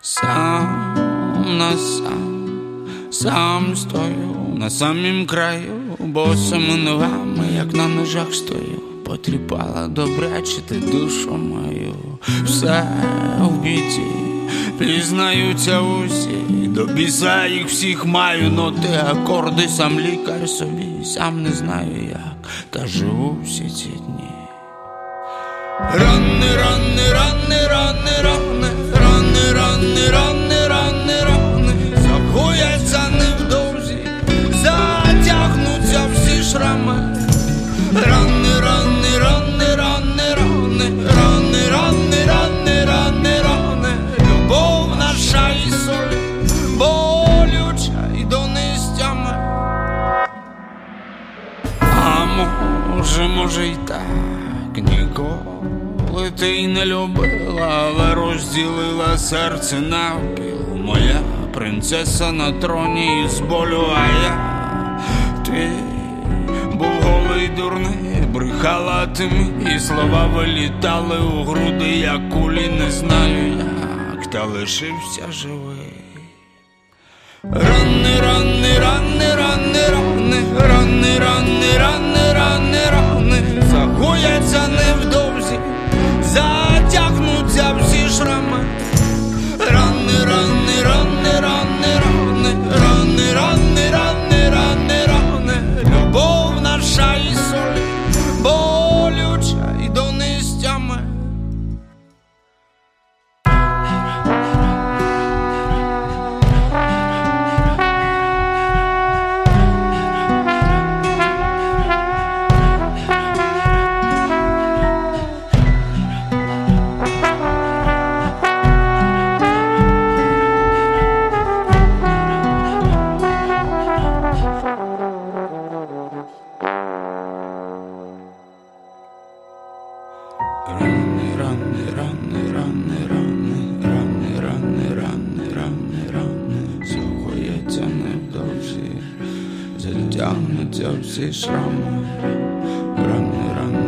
Сам на сам стою на самім краю, босими ногами, як на ножах стою. Потріпала добряче ти душу мою. Все в біді, пізнаються усі, до біса їх всіх маю. Ноти, акорди, сам лікар собі, сам не знаю як, та живу всі ці дні. Рани, рани, рани, рани, рани, рани, рани, рани, рани, рани, загояться невдовзі, затягнуться всі шрами. Рани, рани, рани, рани, рани, рани, рани, рани, рани, рани, любов наша і соль, болюча і до нестями. А може й так, ніколи ти й не любила, але розділила серце навпіл. Моя принцеса на троні із болю, а я твій був голий дурний, брехала ти мені, слова вилітали у груди, як кулі, не знаю як, та лишився живий. Рани, рани, рани, рани, рани, рани, рани, рани, рани, рани, загояться невдовзі, затягнуться всі шрами. Рани, рани, рани, рани, рани, рани, рани, рани, рани, рани, любов наша і соль, болюча і до нестями. Рани, рани, рани, рани, рани, рани, рани, рани, рани, рани, загояться невдовзі, затягнуться всі шрами. Рани, рани.